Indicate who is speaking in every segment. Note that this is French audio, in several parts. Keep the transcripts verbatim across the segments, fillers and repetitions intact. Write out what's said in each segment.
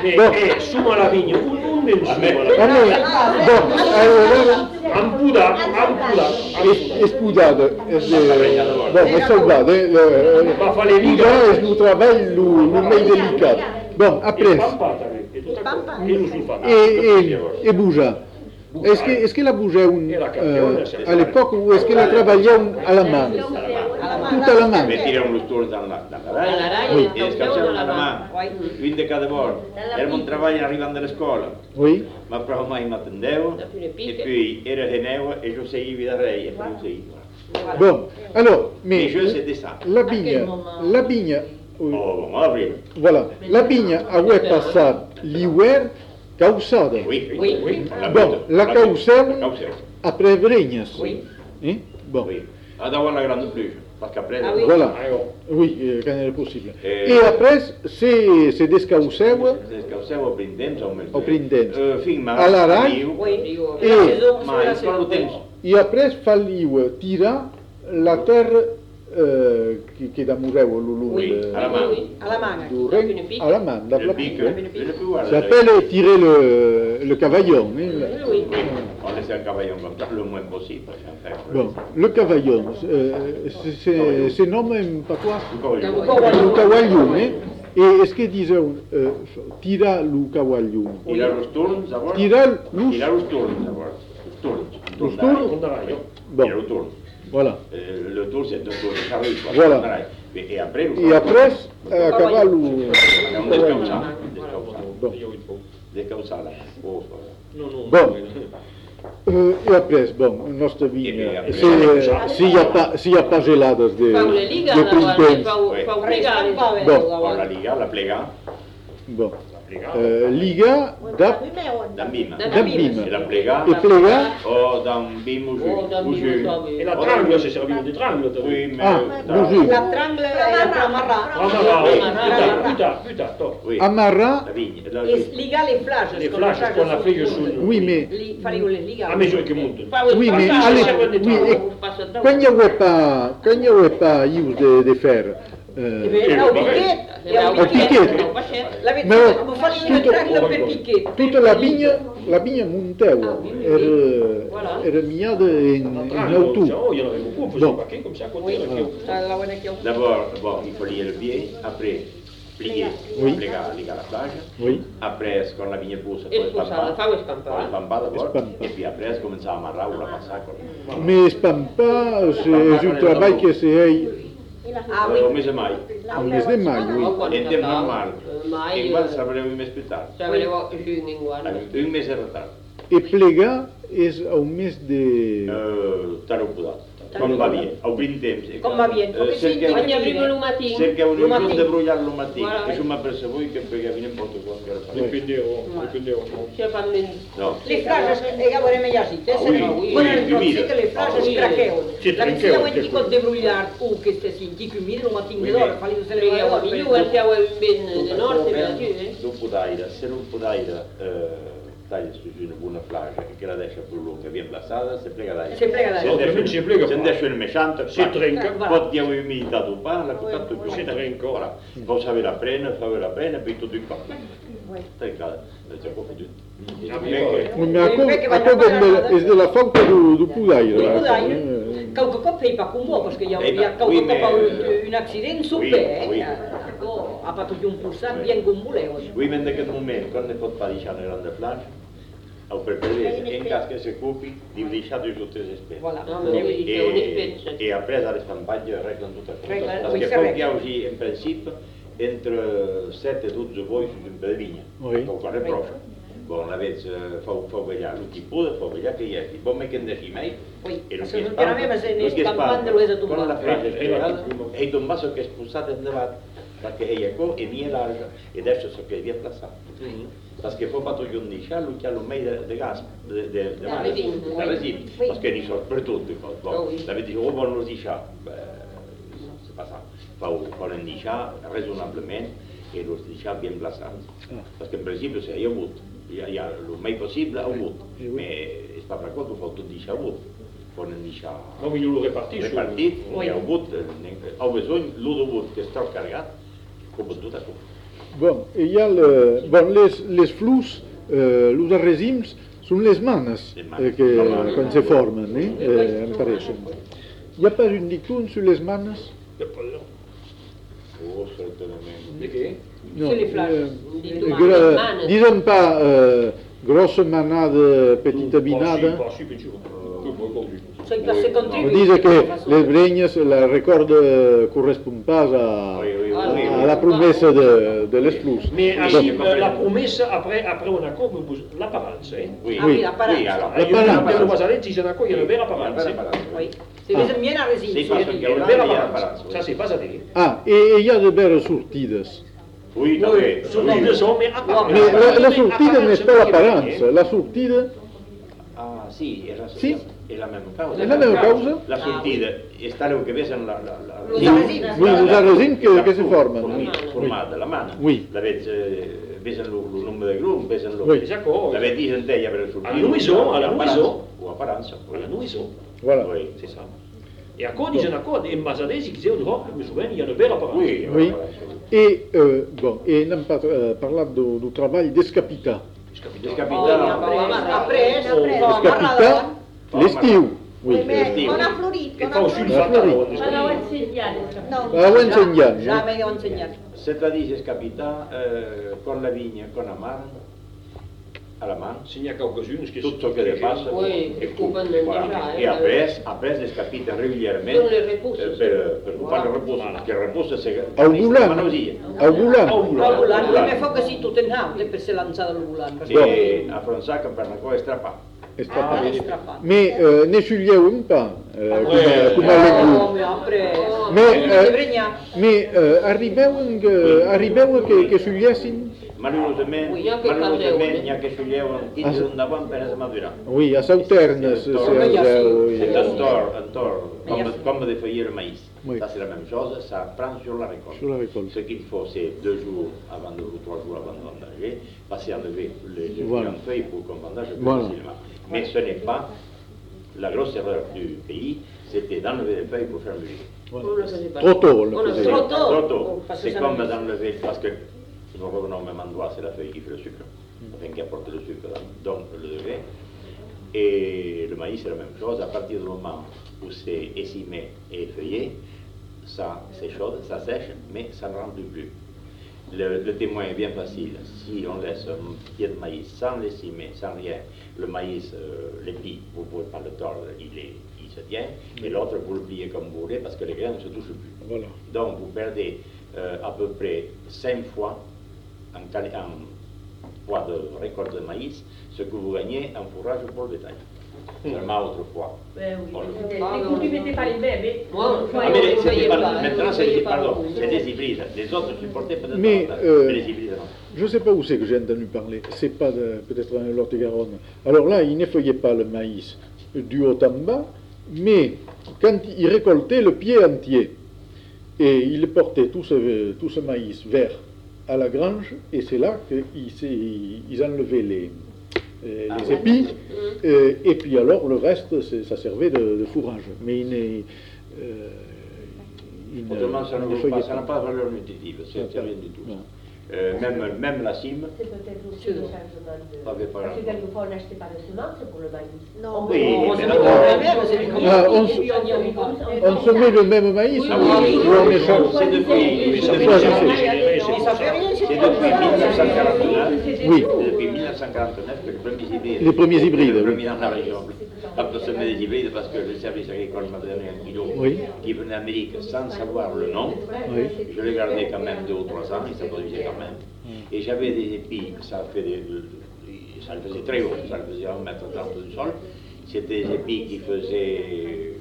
Speaker 1: E suma la vigna, un nel suma
Speaker 2: A me, bon, allora,
Speaker 1: amputa, amputa,
Speaker 2: è sputato, è bon, è salvato,
Speaker 1: va a fare le righe.
Speaker 2: è un lavoro molto delicato. Bon,
Speaker 1: E
Speaker 2: après,
Speaker 1: pampata, e tutta cosa, e lo sulfato.
Speaker 2: et, et, et bouja. Est-ce que, est-ce que la bougeait euh, à l'époque ou est-ce qu'elle a travaillé à la main? Tout à la main.
Speaker 3: Mettiamo lo stolo da una raia e scacciamo alla mano, quindi cada volta. Era un lavoro arrivando alla scuola,
Speaker 2: Oui.
Speaker 3: ma proprio mai mi attendevo e poi era tenevo e io seguivo da rei e poi io seguivo.
Speaker 2: Bon, alors, mais
Speaker 3: Les jeux, c'était ça.
Speaker 2: la vigne, la vigne, oui,
Speaker 3: Oh, ma aprire.
Speaker 2: voilà, la vigne avait passé l'hiver causada.
Speaker 3: Oui,
Speaker 4: Oui.
Speaker 3: oui.
Speaker 2: Bon, la causeu
Speaker 3: La causeu.
Speaker 2: après Vregnas.
Speaker 4: Oui.
Speaker 2: Hein? Bon,
Speaker 3: Oui. Avant la grande pluie, parce qu'après...
Speaker 4: Ah oui.
Speaker 2: voilà.
Speaker 1: Ah, oh.
Speaker 2: Oui, euh, quand il est possible.
Speaker 3: Et-
Speaker 2: Et après, c'est c'est descauseu
Speaker 3: Le causeu au printemps, au mese.
Speaker 2: au printemps.
Speaker 3: Euh, fin mars,
Speaker 2: À la rai?
Speaker 3: avril,
Speaker 4: Oui.
Speaker 2: Et-
Speaker 4: La saison,
Speaker 3: ma
Speaker 4: c'est la
Speaker 3: il fa lo
Speaker 4: saison.
Speaker 3: tempo.
Speaker 2: Et après, falliu tirar la terre euh, qui, qui est da Mureu, le,
Speaker 3: Oui,
Speaker 2: le,
Speaker 3: à la main.
Speaker 4: Oui, à la main.
Speaker 2: du Rhin, à la main, da
Speaker 3: Le
Speaker 2: la
Speaker 3: pic,
Speaker 2: pique.
Speaker 3: je ne peux voir.
Speaker 2: Ça s'appelle tirer le, le cavaillon. Hein, le-
Speaker 4: Oui.
Speaker 3: On laisse un cavaillon comme ça le moins possible. parce qu'en fait,
Speaker 2: Bon, le cavaillon, euh, c'est- c'est c'est nomme pas quoi?
Speaker 3: Encore une
Speaker 4: Le
Speaker 3: fois.
Speaker 4: cavaillon.
Speaker 2: Le cavaillon, hein? Et est-ce que disait euh, tira le cavaillon?
Speaker 3: Il a lo sturm, d'abord.
Speaker 2: Tira l'us?
Speaker 3: Il a lo sturm, d'abord. Le sturm.
Speaker 2: Lo sturm?
Speaker 1: Non dai,
Speaker 2: Bon,
Speaker 3: Il a lo sturm.
Speaker 2: voilà.
Speaker 3: Euh, Le tour, c'est deux tours de charrue. quoi.
Speaker 2: Voilà.
Speaker 3: Et après, le
Speaker 2: Et après, à cavallo.
Speaker 3: C'est un descausat.
Speaker 2: Bon.
Speaker 3: Descausat, là. Oh, voilà.
Speaker 1: non, non.
Speaker 2: Bon. Euh, et après, bon, notre vie,
Speaker 3: Et après-
Speaker 2: s'il n'y a pas, s'il y a pas geladas de,
Speaker 4: Fa una liga,
Speaker 2: de
Speaker 4: fa un
Speaker 2: printemps.
Speaker 4: fa un legale.
Speaker 3: Con la liga, la plega,
Speaker 2: Bon, euh, liga da,
Speaker 3: da bim.
Speaker 4: Da
Speaker 2: da
Speaker 4: bim.
Speaker 2: bim.
Speaker 3: E la plega,
Speaker 2: E plega,
Speaker 3: o da un bim
Speaker 4: Oh,
Speaker 3: giù.
Speaker 4: da
Speaker 3: giù.
Speaker 1: E la trangla, se serviva di trangla.
Speaker 3: Oui, mais...
Speaker 2: Ah,
Speaker 3: da-
Speaker 2: giù.
Speaker 4: La trangla era per amarrare.
Speaker 1: Amarra,
Speaker 4: Oui,
Speaker 1: puta, puta, puta, to.
Speaker 3: Oui,
Speaker 2: amarra,
Speaker 3: la vigna. La
Speaker 4: E liga le flasche.
Speaker 1: Le flasche con la figlia sul...
Speaker 2: oui, mais,
Speaker 4: Li faremo le liga.
Speaker 1: A mesura che montano.
Speaker 2: oui, mais, allez, oui, et quand il n'y avait pas, quand il n'y avait pas use de, de fer, euh,
Speaker 4: Era un picchetto. Era un
Speaker 2: Un picchetto.
Speaker 4: La vedo
Speaker 2: Ma-
Speaker 4: come fare una trangla per picchetto.
Speaker 2: toute la vigne, la vigne monteu, era,
Speaker 4: Voilà.
Speaker 2: era miada in,
Speaker 1: La
Speaker 2: in autu.
Speaker 1: trangla, oh, il y en avait beaucoup, on faisait
Speaker 2: Bon.
Speaker 1: un paquet comme ça, à côté.
Speaker 4: Oui.
Speaker 1: là, qui-
Speaker 4: Ça la buona chiocca.
Speaker 3: D'abord, bon, il faut lier le pied, après plier,
Speaker 2: Oui.
Speaker 3: plega, liga la plage.
Speaker 2: Oui.
Speaker 3: Après, con la vigna pousse,
Speaker 4: E
Speaker 3: poi
Speaker 4: spostare, fa
Speaker 3: spampare.
Speaker 4: lo
Speaker 3: Poi
Speaker 4: spampare.
Speaker 3: spampare d'abord,
Speaker 2: Spampare.
Speaker 3: e puis après, cominciare a amarrare una massacre.
Speaker 2: Mais Spampa, c'est un travail que c'est
Speaker 4: Ah
Speaker 3: Au
Speaker 4: oui.
Speaker 3: mese mai.
Speaker 2: au mes de maio, oui.
Speaker 4: Oh, quando
Speaker 3: In tempo
Speaker 4: Natale.
Speaker 3: normale.
Speaker 4: Eh, Mai.
Speaker 3: In quanto avremo un mese più tardi.
Speaker 4: Cioè, avevo giugno in guarda.
Speaker 3: Un mese in ritardo.
Speaker 2: Et plega è un mes de...
Speaker 3: Uh, tare un po' dato. Come va via, au printemps.
Speaker 4: Come va via, come si dice? Ogni primo lumatino.
Speaker 3: Cerca un
Speaker 4: Lumatino.
Speaker 3: giorno di bruciare il mattino.
Speaker 4: Voilà.
Speaker 3: E ci mi ha preso voi che poi viene un po' di quando era fatto.
Speaker 1: Dipendevo, dipendevo.
Speaker 4: Cioè, fanno in...
Speaker 3: No.
Speaker 4: Le flasche, e cavolo, è meglio sì. Te se
Speaker 3: Oui,
Speaker 4: no,
Speaker 3: oui,
Speaker 4: quando
Speaker 3: oui,
Speaker 4: non
Speaker 3: oui.
Speaker 4: si che le flasche
Speaker 3: Oui.
Speaker 4: scracchevano.
Speaker 1: Sì,
Speaker 4: La
Speaker 1: tranquillo,
Speaker 4: vecchia
Speaker 1: che
Speaker 4: dico de brugliar, o che ste si, ti chiudi lo mattino
Speaker 3: Oui,
Speaker 4: d'oro,
Speaker 3: oui.
Speaker 4: fa lì se le Preghiamo vuole di io, giù, siamo ben del nord, per giù, eh?
Speaker 3: Dopo d'aria, se non può d'aria, taglia su una buona flascia che la lascia più lunga, viene plassata, se plega d'aria.
Speaker 4: Se plega d'aria.
Speaker 1: Ovviamente si plega
Speaker 3: Se
Speaker 1: qua.
Speaker 3: adesso il mesciante,
Speaker 1: Si trenca.
Speaker 3: poi diamo umidità tu pa, la contatto più
Speaker 1: Si trenca.
Speaker 3: Voilà. Poi sa la prena, fa la prena, poi tutto in campo. Trenca, c'è un po' più.
Speaker 2: Mais à cause, à cause de, est de la faute du, du poudaire.
Speaker 4: Du
Speaker 2: là.
Speaker 4: poudaire.
Speaker 2: Euh,
Speaker 4: Qualche coppa è pas con moi, perché io
Speaker 3: Eh,
Speaker 4: ho
Speaker 3: ma-
Speaker 4: qualche
Speaker 3: oui,
Speaker 4: coppa
Speaker 3: mais-
Speaker 4: un accidente su
Speaker 3: Oui,
Speaker 4: pe,
Speaker 3: oui.
Speaker 4: ha fatto più un pulsante bien con muleo.
Speaker 3: Oui, mais in quel momento, quando fa fare una grande flascia, ho preparato in caso che si copi, di lisciato i tutti i specie.
Speaker 4: Voilà. No, ma devi dire ogni specie.
Speaker 3: E après, la stampaglia reglano tutto.
Speaker 4: Reglano,
Speaker 3: Perché
Speaker 4: oui,
Speaker 3: poi
Speaker 4: corretto.
Speaker 3: abbiamo in principio entre sette e dodici voi su un bel vigna.
Speaker 2: Oui.
Speaker 3: Con quale prossimo. Bon, avete fatto vedere tutti i pure, fa vedere che ieri. Bon, ma che ne si mai?
Speaker 4: Oui,
Speaker 3: E non
Speaker 4: se
Speaker 3: si
Speaker 4: non
Speaker 3: spanta,
Speaker 4: chiaramente se ne
Speaker 3: non si
Speaker 4: stampando
Speaker 3: spanta.
Speaker 4: lo è
Speaker 3: Con la
Speaker 4: tombato.
Speaker 3: frase
Speaker 1: Eh,
Speaker 3: spiegata,
Speaker 1: eh,
Speaker 3: e un vaso che è spulsato e andato, perché è qua e mi è larga, e adesso so che via plassata. Perché poi fatto gli undici anni, che hanno meglio di gas, di
Speaker 4: Da resina, oui.
Speaker 3: resina,
Speaker 4: Oui.
Speaker 3: perché ne sono per tutti.
Speaker 4: Oh,
Speaker 3: Bon,
Speaker 4: oui.
Speaker 3: l'avete detto, oh, buon lo dice, beh, c'est pas ça. Fa un dieci raisonnablement, e lo dice bien plassati. Perché in principio se io ho avuto, io, io, lo mai possibile ho avuto,
Speaker 2: Eh,
Speaker 3: ma
Speaker 2: oui.
Speaker 3: è stato per questo ho fatto dieci avuto. Con un dieci
Speaker 1: Ma voglio lo ripartire su...
Speaker 3: repartito,
Speaker 4: Oui.
Speaker 3: e ho avuto, ho bisogno, l'ho dovuto che sto cargato, ho battuto a tutto.
Speaker 2: Bon, et il y a le, bon, les, les flous, euh, les arrésims, sont les manes euh, que, quand se forment, eh, eh, me paraissent. Il n'y a pas une dictune sur les manes?
Speaker 3: Oh, certainement.
Speaker 1: De què?
Speaker 2: Non,
Speaker 4: C'est les flashs.
Speaker 2: euh,
Speaker 4: Dites-moi,
Speaker 2: gra-
Speaker 4: les manes.
Speaker 2: disons pas euh, grosse manade, petite binade.
Speaker 1: Pas si, pas si, que moi conduis.
Speaker 4: C'est que c'est
Speaker 2: On
Speaker 4: contribué.
Speaker 2: dit que les bregnes, la record ne correspond pas à,
Speaker 3: Oui, oui, oui,
Speaker 4: Ah,
Speaker 3: oui,
Speaker 2: à
Speaker 3: oui.
Speaker 2: la promesse de, de les flous.
Speaker 1: Mais
Speaker 2: Donc,
Speaker 1: ainsi, euh, la promesse, après, après un accord, l'apparence. Eh?
Speaker 3: Oui,
Speaker 4: Ah oui, l'apparence.
Speaker 3: oui, alors.
Speaker 1: Io
Speaker 2: L'apparence.
Speaker 1: per lo Masaretti, c'è un accord, il y a une belle
Speaker 3: Il y a pas
Speaker 1: apparence.
Speaker 3: d'apparence.
Speaker 4: Oui. C'est les bien à résine.
Speaker 3: C'est parce qu'il y a
Speaker 1: Il y a
Speaker 3: une
Speaker 1: une
Speaker 3: belle
Speaker 1: belle
Speaker 3: apparence.
Speaker 1: apparence. Ça, c'est pas à dire.
Speaker 2: ah, et il y a de belles sortides.
Speaker 3: Oui, non,
Speaker 1: Oui,
Speaker 3: mais.
Speaker 1: sono deux hommes, mais apparence.
Speaker 2: Mais la, la sortide n'est pas l'apparence. La sortide,
Speaker 3: Ah, sì, era,
Speaker 2: Sì.
Speaker 3: è la même causa.
Speaker 2: è la même causa.
Speaker 3: La sortida è stare che vesen la... la, la
Speaker 4: Los
Speaker 2: Oui,
Speaker 4: arrésimes.
Speaker 2: oui, les arrésimes que, que se forment.
Speaker 3: Formì,
Speaker 2: Oui.
Speaker 3: formata la mano.
Speaker 2: Oui.
Speaker 3: L'avete vesen lo, lo numero del gruppo, vesen lo...
Speaker 2: Oui.
Speaker 1: Les accords.
Speaker 3: L'avete dit centella per il sortida.
Speaker 1: Alla Nuiso, alla Nuiso.
Speaker 3: O apparenza.
Speaker 1: Voilà, nous, ils sont.
Speaker 2: Voilà.
Speaker 3: Oui.
Speaker 1: C'est ça. Et accord, ils ont un accord. Et Masadesi, qui disait, oh, je me souviens, il y a une belle apparence.
Speaker 3: Oui,
Speaker 2: Oui.
Speaker 3: apparenza.
Speaker 2: Et, euh, bon, et n'hem pas euh, parlat du, du treball d'escapita.
Speaker 3: Les
Speaker 4: Oh,
Speaker 3: capitals.
Speaker 4: après, après,
Speaker 2: Escapita, l'estiu. Oui.
Speaker 3: L'estiu.
Speaker 5: Non ha florit,
Speaker 1: Che
Speaker 5: non
Speaker 1: fa
Speaker 5: ha
Speaker 1: un
Speaker 5: florit.
Speaker 1: sulfato.
Speaker 6: Ma l'ho insegnato.
Speaker 5: No,
Speaker 2: La ho insegnato.
Speaker 4: Jamais ho insegnato.
Speaker 3: C'est-à-dire, les capitals, euh, con la vigne, con la mano, à la main,
Speaker 1: S'il n'y a quelques-unes, qui
Speaker 3: tout ce qui dépasse.
Speaker 4: Oui,
Speaker 3: et
Speaker 4: che
Speaker 3: tout.
Speaker 4: coupano
Speaker 3: Voilà.
Speaker 4: déjà,
Speaker 3: Et
Speaker 4: eh,
Speaker 3: après, après, les capitals régulièrement,
Speaker 4: Sono le repousse,
Speaker 3: euh,
Speaker 4: sì.
Speaker 3: per, per
Speaker 4: Voilà.
Speaker 3: fare il repousse, perché il repousse c'est
Speaker 2: Au Boulan.
Speaker 3: manosia.
Speaker 2: Au Boulan.
Speaker 1: Au Boulan.
Speaker 4: Oh, l'anno mi fa così tutto in house per se lanciare il volante.
Speaker 3: Et a Fransac, per una cosa strappa.
Speaker 2: Estrappat.
Speaker 4: Ah, strappat.
Speaker 2: Mais euh, ne xullieum pas, euh,
Speaker 1: Ah,
Speaker 2: com,
Speaker 1: ouais.
Speaker 2: com a legum.
Speaker 4: Oh, mais après...
Speaker 2: Mais,
Speaker 4: euh...
Speaker 2: euh, mais euh, arribeu, que, arribeu que, que xugliessin?
Speaker 3: Malheureusement,
Speaker 4: Oui, anche
Speaker 3: malheureusement,
Speaker 4: Caldeone.
Speaker 3: il y a che sceglievano
Speaker 2: Ah,
Speaker 3: chi
Speaker 2: sì.
Speaker 3: andavano per la matura.
Speaker 2: Oui, à Sauternes, c'est
Speaker 3: C'est
Speaker 2: à
Speaker 4: il y a
Speaker 2: zéro,
Speaker 4: aussi.
Speaker 2: oui.
Speaker 3: C'est un tort, un tort,
Speaker 4: Mais il y a-
Speaker 3: comme, comme de feuiller le maïs.
Speaker 2: Oui.
Speaker 3: Ça c'est la même chose, ça prend sur la récolte.
Speaker 2: Sur la récolte.
Speaker 3: Ce qu'il faut, c'est deux jours avant de, ou trois jours avant de vendager, passer à enlever les, les
Speaker 2: Voilà.
Speaker 3: grandes feuilles pour qu'on vendage plus
Speaker 2: Voilà.
Speaker 3: facilement. Mais ce n'est pas la grosse erreur du pays, c'était d'enlever les feuilles pour faire le jus.
Speaker 2: Voilà.
Speaker 4: On le faisait pas.
Speaker 2: Trop tôt, on le
Speaker 4: On le
Speaker 2: faisait.
Speaker 4: faisait trop tôt.
Speaker 3: Trop tôt.
Speaker 4: Oh, parce que
Speaker 3: C'est
Speaker 4: ça
Speaker 3: comme
Speaker 4: me-
Speaker 3: d'enlever, parce que nous revenons au même endroit, c'est la feuille qui fait le sucre, enfin qui apporte le sucre, donc le degré. Et le maïs, c'est la même chose, à partir du moment où c'est écimé et feuillé, ça s'échaude, ça sèche, mais ça ne remplit plus. Le, le témoin est bien facile. Si on laisse un pied de maïs sans l'écimer, sans rien, le maïs, euh, l'épi, vous ne pouvez pas le tordre, il, est, il se tient, et l'autre, vous le pliez comme vous voulez, parce que les graines ne se touchent plus.
Speaker 2: Voilà.
Speaker 3: Donc, vous perdez euh, à peu près cinq fois en, quali- en poids de récolte de maïs ce que vous gagnez en fourrage pour le bétail. Seulement autrefois.
Speaker 6: Ben oui,
Speaker 3: On le-
Speaker 6: les coutumes n'étaient pas les mêmes. hein.
Speaker 4: Moi, on
Speaker 3: Ah, mais les-
Speaker 4: ne
Speaker 3: c'était
Speaker 4: voyait
Speaker 3: pas-
Speaker 4: pas. hein,
Speaker 3: maintenant,
Speaker 4: on
Speaker 3: c'est
Speaker 4: voyait
Speaker 3: des,
Speaker 4: pas
Speaker 3: pardon,
Speaker 4: beaucoup.
Speaker 3: c'est des hybrides. Les autres supportaient peut-être
Speaker 2: Mais,
Speaker 3: davantage,
Speaker 2: euh,
Speaker 3: mais les hybrides non.
Speaker 2: Je ne sais pas où c'est que j'ai entendu parler, c'est pas de- peut-être dans le Lot-et-Garonne. Alors là, ils n'effeuillaient pas le maïs du haut en bas, mais quand ils récoltaient le pied entier, et ils portaient tout ce, tout ce maïs vert à la grange, et c'est là qu'ils s'est- ils enlevaient les, euh,
Speaker 3: Ah
Speaker 2: les
Speaker 3: ouais.
Speaker 2: épis, euh, et puis alors le reste, c'est- ça servait de, de fourrage. Mais ils n'est- euh, ils ne-
Speaker 3: Autrement, ça
Speaker 2: ils
Speaker 3: ne vaut
Speaker 2: n'effeuillaient
Speaker 3: pas- ça n'a pas de valeur nutritive, c'est c'est rien du tout.
Speaker 2: Non.
Speaker 3: Euh, même, même la cime,
Speaker 6: C'est peut-être aussi
Speaker 4: C'est
Speaker 6: le
Speaker 4: bon.
Speaker 6: changement de...
Speaker 3: Pas fait par
Speaker 6: Parce que
Speaker 3: rapport.
Speaker 6: quelquefois on n'achetait pas de semences pour le maïs.
Speaker 5: Non.
Speaker 3: Oui,
Speaker 4: On se
Speaker 3: mais
Speaker 4: met
Speaker 3: d'abord-
Speaker 4: le même, c'est du
Speaker 2: Ah, on se-
Speaker 4: Et puis on y a mis comme ça.
Speaker 2: On se met le même maïs,
Speaker 4: Oui,
Speaker 2: ou-
Speaker 4: oui, oui,
Speaker 2: ou on
Speaker 4: oui,
Speaker 2: échange?
Speaker 3: c'est depuis,
Speaker 1: Oui, ça
Speaker 3: c'est
Speaker 1: fait
Speaker 2: Ça, je
Speaker 3: depuis-
Speaker 2: sais.
Speaker 4: Mais ça fait rien, c'est
Speaker 3: c'est
Speaker 4: comme
Speaker 3: depuis
Speaker 4: ça.
Speaker 3: mille neuf cent quarante-neuf.
Speaker 2: Oui.
Speaker 3: C'est depuis mille neuf cent quarante-neuf que les premiers hybrides.
Speaker 2: Les premiers hybrides,
Speaker 3: Les
Speaker 2: oui.
Speaker 3: premiers dans la région. Quand on se met des hybrides, parce que le service agricole m'a donné un kilo
Speaker 2: Oui.
Speaker 3: qui venait d'Amérique sans savoir le nom.
Speaker 2: Oui.
Speaker 3: Je l'ai gardé quand même deux ou trois ans, et ça produisait quand même. Et j'avais des épis, ça, fait des, ça le faisait très haut, ça le faisait un mètre trente du sol. C'était des épis qui faisaient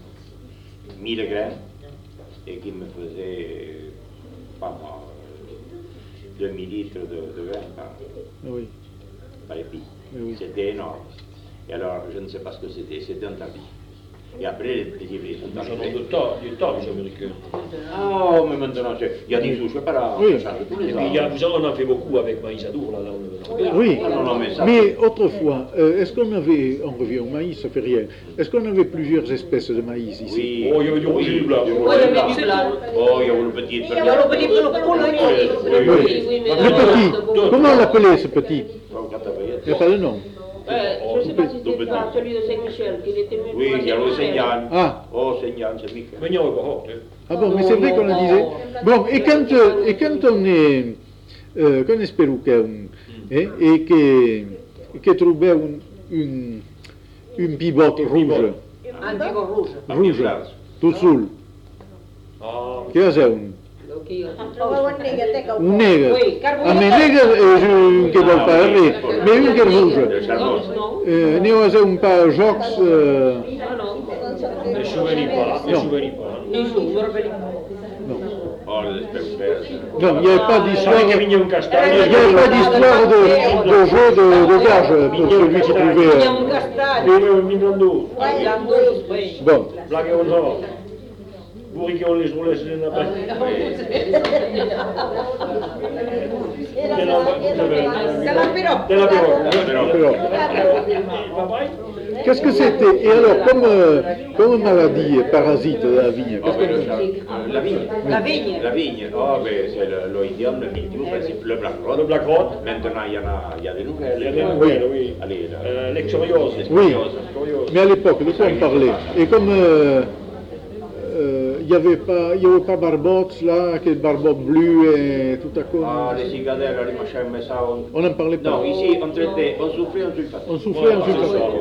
Speaker 3: mille grains et qui me faisaient, pas moi, deux mille litres de, de grains par,
Speaker 2: Oui.
Speaker 3: par épi.
Speaker 2: Oui.
Speaker 3: C'était énorme. Et alors, je ne sais pas ce que c'était, c'était un tapis. Et après, les petits blés sont
Speaker 1: Ils en ont
Speaker 3: arrivés.
Speaker 1: de tas, des tas, les Américains.
Speaker 3: Ah, mais maintenant, c'est- il y a des souches, pas là,
Speaker 2: Oui.
Speaker 3: ça change tous les
Speaker 1: Et
Speaker 3: ans.
Speaker 1: puis, il y a, vous en- on en fait beaucoup avec maïs adour, là, dans le... dans le-
Speaker 2: Oui,
Speaker 3: Ah, non, non, mais ça,
Speaker 2: mais autrefois, euh, est-ce qu'on avait, on revient au maïs, ça fait rien, est-ce qu'on avait plusieurs espèces de maïs ici?
Speaker 3: Oui.
Speaker 1: Oh, il y avait du rouge et du blanc.
Speaker 3: du
Speaker 4: Oui,
Speaker 3: rouge
Speaker 4: il y
Speaker 3: et
Speaker 4: avait
Speaker 3: blanc.
Speaker 4: du blanc.
Speaker 3: Oh, il y a le petit.
Speaker 4: Il y a le petit peu le couleur.
Speaker 3: Oui,
Speaker 2: oui.
Speaker 4: Oui, oui, mais
Speaker 2: Le
Speaker 4: alors,
Speaker 2: petit,
Speaker 4: bon.
Speaker 2: comment on l'appelait ce petit?
Speaker 3: Oh, quand t'as payé.
Speaker 2: Il n'y a pas de nom.
Speaker 4: Euh, je ne sais pas si
Speaker 3: Tout
Speaker 4: c'est
Speaker 3: petit.
Speaker 4: pas celui de Saint-Michel, qu'il était mieux.
Speaker 3: Oui, il y a le Seigneur.
Speaker 2: Ah.
Speaker 3: Oh, Seigneur, c'est Michael.
Speaker 1: Mais il y a encore, hein.
Speaker 2: Ah bon, mais c'est vrai qu'on le disait. Bon, et quand, euh, et quand on est, euh, qu'on espère qu'un, hein, et que, que trouver un, une, une pivote rouge,
Speaker 4: Un petit rouge.
Speaker 2: rouge, tout seul,
Speaker 1: Ah,
Speaker 2: che è un?
Speaker 4: Ok.
Speaker 2: Un negre.
Speaker 4: Oui, carbone.
Speaker 2: Ah, mais negre, euh, je, che vuol fare, mais une qui est rouge.
Speaker 3: Le charbon.
Speaker 4: Non,
Speaker 2: Euh, ne ho un pas jox, euh,
Speaker 4: ah non.
Speaker 1: ne me souviens pas, ne me
Speaker 2: Non.
Speaker 1: souviens pas.
Speaker 4: Ni jour, je me rappelle pas.
Speaker 2: non.
Speaker 3: Oh, j'espère faire.
Speaker 2: Non, il n'y avait pas
Speaker 1: Je
Speaker 2: d'histoire,
Speaker 1: savais qu'il y
Speaker 2: il
Speaker 1: avait un castagne.
Speaker 2: n'y avait pas d'histoire de, de jeu de, de gage pour celui qui trouvait.
Speaker 4: Il y a
Speaker 2: euh,
Speaker 4: un castagne.
Speaker 1: Et Minando,
Speaker 4: Il y a deux, oui.
Speaker 2: Bon,
Speaker 1: blague on sort. Bourri qu'on les roulait sur les nappes.
Speaker 4: C'est l'apéro.
Speaker 1: De la
Speaker 2: alors,
Speaker 1: Papaye.
Speaker 2: qu'est-ce que c'était? Et alors, comme, euh, comme maladie parasite de la vigne,
Speaker 3: Oh,
Speaker 2: qu'est-ce
Speaker 3: mais
Speaker 2: que
Speaker 3: le
Speaker 2: c'est?
Speaker 3: char- euh, la vigne.
Speaker 4: La vigne.
Speaker 3: La vigne. Oh, mais c'est le- l'oïdium, le mildiou, ben, c'est le black rod.
Speaker 1: Le black rod.
Speaker 3: Maintenant, il y en a, il y a des nouvelles.
Speaker 1: Il y a des nouvelles, oui.
Speaker 3: Allez, là.
Speaker 1: Euh, L'exoriose.
Speaker 2: Oui.
Speaker 1: L'exoriose.
Speaker 2: Mais à l'époque, de quoi on parlait? Et comme euh, euh, il n'y avait pas, il y avait pas barbotte là, que barbotte bleue et tout à coup,
Speaker 3: Ah, les cigadelles, les machins, mais ça, on...
Speaker 2: on n'en parlait pas.
Speaker 3: Non, ici, on traitait, on soufflait, on sulfatait.
Speaker 2: On soufflait, on
Speaker 1: Voilà, c'est
Speaker 2: soufflait.
Speaker 1: ça.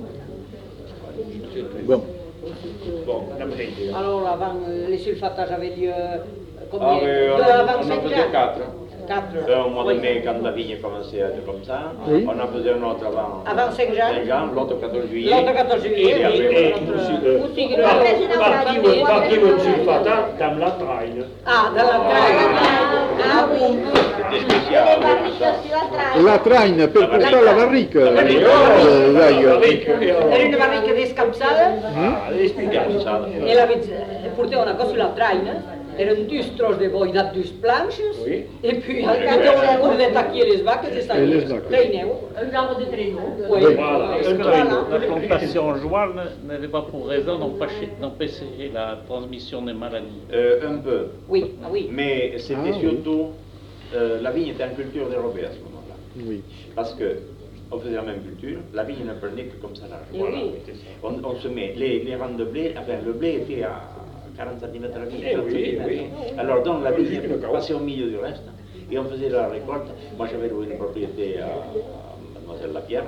Speaker 2: Bon,
Speaker 1: Bon, après.
Speaker 5: Alors avant, euh, les sulfatages avaient lieu euh, combien
Speaker 3: Ah, mais on,
Speaker 5: Deux avant
Speaker 3: on en
Speaker 5: cinq
Speaker 3: faisait
Speaker 5: ans
Speaker 3: quatre.
Speaker 5: Quatre.
Speaker 3: Un au mois de
Speaker 5: Oui.
Speaker 3: mai, quand la vigne commençait à être comme ça.
Speaker 2: Oui.
Speaker 3: On en faisait un autre avant.
Speaker 5: Avant Saint-Jean.
Speaker 3: Saint-Jean, l'autre au quatorze juillet.
Speaker 5: L'autre quatorze juillet,
Speaker 1: Et
Speaker 5: oui.
Speaker 1: après,
Speaker 5: l'autre-
Speaker 1: aussi, euh,
Speaker 4: Aussi,
Speaker 1: par-
Speaker 4: le-
Speaker 1: parti ou- parti ou sulfata, dans la traîne.
Speaker 5: Ah, dans la traîne. Ah oui.
Speaker 3: C'était spécial, oui, ça.
Speaker 2: la traîne per portare la barrique.
Speaker 1: barrique.
Speaker 2: Euh, dai, euh,
Speaker 1: Avec, et,
Speaker 5: Era
Speaker 1: euh,
Speaker 5: una barrica d'escapçada
Speaker 1: ah, explicați.
Speaker 5: e la portava una cosa sulla traina. Eren dus tros de boi dat dus planxes
Speaker 1: Oui.
Speaker 5: e puis un cordet aquí a les vaques i
Speaker 2: Et les vaques.
Speaker 5: treineu.
Speaker 6: Un genre de traîneau.
Speaker 5: Oui.
Speaker 1: Voilà,
Speaker 5: Est-ce
Speaker 1: un
Speaker 5: que
Speaker 1: traîneau.
Speaker 5: voilà.
Speaker 7: La plantation jouale n'avait pas pour raison d'empêcher d'empêcher la transmission des maladies.
Speaker 3: Euh, un peu.
Speaker 5: Oui, ah oui.
Speaker 3: Mais c'était
Speaker 2: Ah, oui.
Speaker 3: surtout, euh, la vigne était en culture dérobée à ce moment-là.
Speaker 2: oui.
Speaker 3: Parce que on faisait la même culture, la vigne ne prenait que comme ça l'argent.
Speaker 4: Et oui.
Speaker 3: On, on se met, les, les rangs de blé, enfin le blé était à quarante centimètres la vigne.
Speaker 1: Eh
Speaker 3: trente
Speaker 1: oui,
Speaker 3: centimètres.
Speaker 1: oui.
Speaker 3: Alors donc la vigne
Speaker 1: Juste une carotte.
Speaker 3: passait au milieu du reste et on faisait la récolte. Moi j'avais loué une propriété à, à Mademoiselle Lapierre,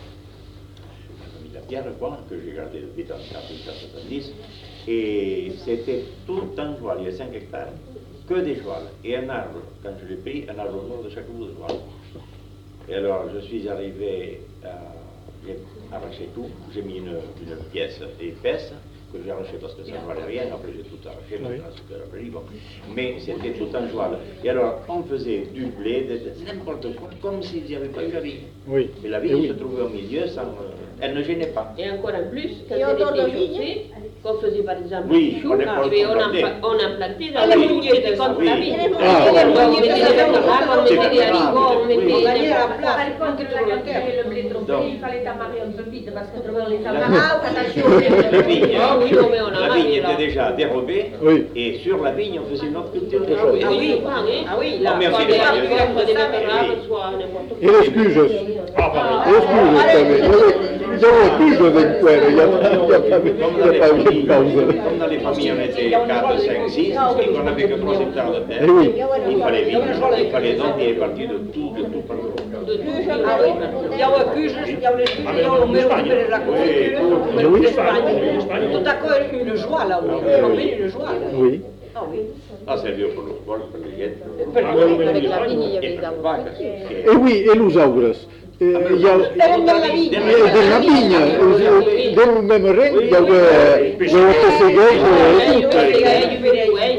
Speaker 3: la famille Lapierre quoi, que j'ai gardé depuis mille neuf cent soixante-dix. Et c'était tout un joie, il y a cinq hectares, que des joies. Et un arbre, quand je l'ai pris, un arbre mort de chaque bout de joie. Et alors, je suis arrivé, à, j'ai arraché tout, j'ai mis une, une pièce épaisse, que j'ai arraché parce que ça ne valait rien, après j'ai tout arraché,
Speaker 2: Oui.
Speaker 3: maintenant c'est que la prairie, bon. Mais c'était tout en joie. Et alors, on faisait du blé, de, de n'importe quoi, comme s'il n'y avait pas eu la vigne.
Speaker 2: Oui.
Speaker 3: Et la
Speaker 2: Eh
Speaker 3: vigne
Speaker 2: oui.
Speaker 3: se trouvait au milieu, sans, euh, elle ne gênait pas.
Speaker 4: Et encore en plus, quand
Speaker 6: Et
Speaker 4: elle
Speaker 6: autour de
Speaker 4: était
Speaker 6: vigne
Speaker 4: chaussée, qu'on faisait par exemple
Speaker 3: Oui,
Speaker 4: du chou,
Speaker 3: on est
Speaker 4: et
Speaker 3: pas
Speaker 4: puis on,
Speaker 3: planté.
Speaker 4: en, on en plantait dans
Speaker 5: Ah,
Speaker 4: la
Speaker 5: oui.
Speaker 4: vigne, c'était contre
Speaker 3: Oui.
Speaker 4: la vigne.
Speaker 2: Ah,
Speaker 5: Et les
Speaker 4: Donc, on
Speaker 5: mouniers,
Speaker 4: mettait
Speaker 5: c'est
Speaker 4: des
Speaker 5: la
Speaker 4: betteraves, on
Speaker 3: C'est
Speaker 4: mettait des
Speaker 3: grave.
Speaker 4: haricots, on
Speaker 3: Oui.
Speaker 4: mettait
Speaker 5: On gagnait la
Speaker 4: n'importe quoi.
Speaker 5: place.
Speaker 6: Par contre, là, quand tu avais le blé trompé,
Speaker 3: Donc.
Speaker 6: il fallait t'amarrer un peu vite parce que tu avais les
Speaker 3: La,
Speaker 6: amarres. attention.
Speaker 3: la vigne,
Speaker 4: Ah oui, non, mais on a
Speaker 3: la
Speaker 4: marqué,
Speaker 3: vigne
Speaker 4: là.
Speaker 3: était déjà dérobée,
Speaker 2: Oui.
Speaker 3: et sur la vigne, on faisait une autre culture de
Speaker 4: Ah
Speaker 3: choses.
Speaker 4: oui,
Speaker 5: Ah oui.
Speaker 4: souvent, hein.
Speaker 5: Ah oui,
Speaker 3: Ah,
Speaker 5: là.
Speaker 3: merci,
Speaker 4: Soit
Speaker 3: les
Speaker 4: des
Speaker 3: amis.
Speaker 4: haricots, soit des
Speaker 3: Oui.
Speaker 4: betteraves, soit n'importe
Speaker 2: E
Speaker 4: quoi.
Speaker 2: le scuses?
Speaker 1: Ah, pardon.
Speaker 2: E le scuses, sabe? Io ho chiuso del cuore, il n'y a pas il y a pas
Speaker 3: Comme dans, les
Speaker 2: eu de
Speaker 3: familles,
Speaker 2: pause.
Speaker 3: comme dans les familles, on était quatre, cinq, six, et qu'on n'avait que trois hectares de terre,
Speaker 2: Eh oui.
Speaker 3: il fallait vivre, il fallait donc y est parti de tout, de tout partout.
Speaker 4: De tout.
Speaker 5: Ah oui. Il y a un cuge, il y a les cuges, il y a le mérite de la confiture,
Speaker 2: Oui, oui.
Speaker 5: l'Espagne. Tout à coup, une joie là, oui. On met une joie là.
Speaker 2: Oui.
Speaker 5: Ah oui.
Speaker 3: Ah, c'est vieux pour le sport, pour les jettes.
Speaker 4: Avec la vigne, il y avait
Speaker 3: Et
Speaker 4: des
Speaker 3: per
Speaker 4: amours.
Speaker 3: vacas.
Speaker 2: E oui, e l'usaures. Eh, il y a,
Speaker 5: Erano della vigna.
Speaker 2: e della vigna, eh, del même regno, il y avait le segreto e tutto.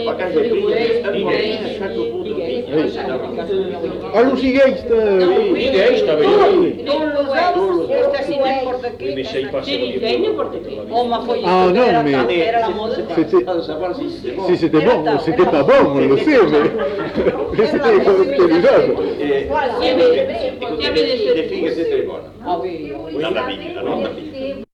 Speaker 3: pas quand j'ai pris un moyen à chaque bout de vie.
Speaker 2: Ah, lo sigueste...
Speaker 1: Sì, lei stava io.
Speaker 5: Non lo so, questa si ne porta
Speaker 1: Mi
Speaker 5: qui.
Speaker 1: messa in passo
Speaker 4: C'è
Speaker 1: con
Speaker 4: di
Speaker 1: il
Speaker 4: segno porta qui.
Speaker 5: Oh, ma poi
Speaker 2: Ah, non,
Speaker 5: era,
Speaker 2: mais-
Speaker 5: tanto, era la moda.
Speaker 2: C'était...
Speaker 3: Pas de savoir si c'était bon.
Speaker 2: Si c'était bon, c'était pas bon, on le sait, mais, mais c'était c'était l'usage.
Speaker 3: Et,
Speaker 5: Voilà.
Speaker 3: écoutez, des filles que c'est très bonne.
Speaker 5: Ah oui, oui.
Speaker 3: Dans la vie, dans la vie.